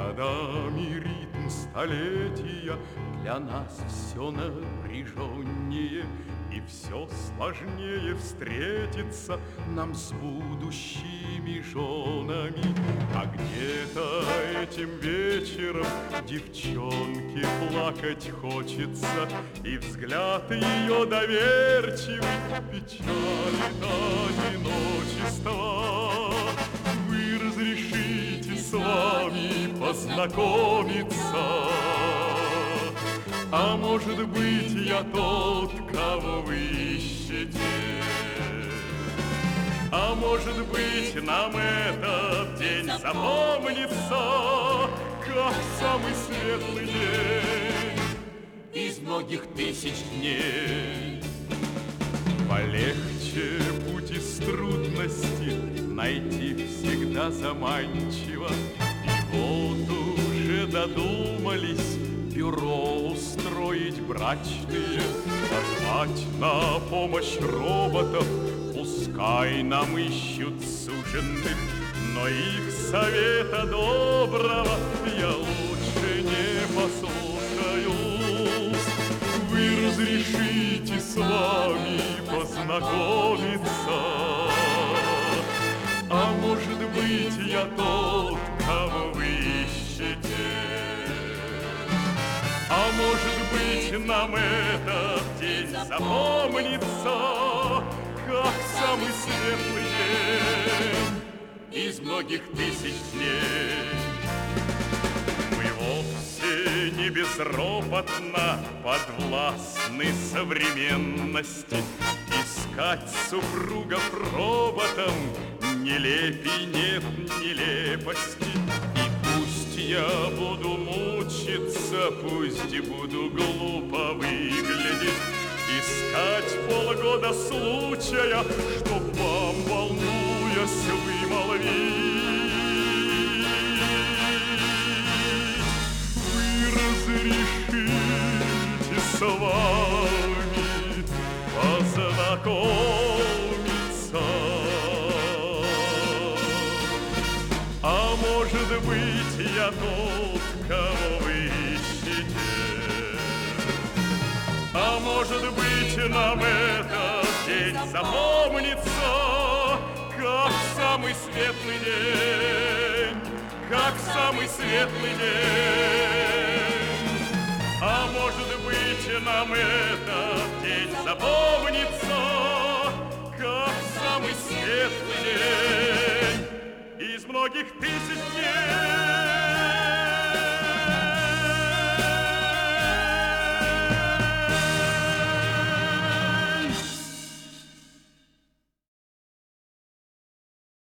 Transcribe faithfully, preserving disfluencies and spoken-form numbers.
годами ритм столетия для нас все напряженнее, и все сложнее встретиться нам с будущими женами. А где-то этим вечером девчонке плакать хочется, и взгляд ее доверчивый печалит одиночество. Вы разрешите с вами познакомиться? А может быть, я тот, кого вы ищете? А может быть, нам этот день запомнится, как самый светлый день из многих тысяч дней. Полегче путь из трудности найти всегда заманчиво. И вот уже додумались бюро устроить брачные, позвать на помощь роботов. Пускай нам ищут суженных, но их совета доброго я лучше не послушаюсь. Вы разрешите с вами познакомиться? А может быть, я тот, кого вы ищете? А может быть, нам этот день запомнится, как самый светлый день из многих тысяч дней. Мы вовсе не безропотно подвластны современности. Искать супругов роботом нелепей нет нелепости. И пусть я буду мучиться, пусть и буду глупо выглядеть, искать полгода случая, чтоб вам, волнуясь, вымолвить. Вы разрешите с вами познакомиться? А может быть, я тот, кого вы ищете? А может быть, нам этот день запомнится, как самый светлый день, как самый светлый день. А может быть, нам этот день запомнится, как самый светлый день из многих тысяч дней.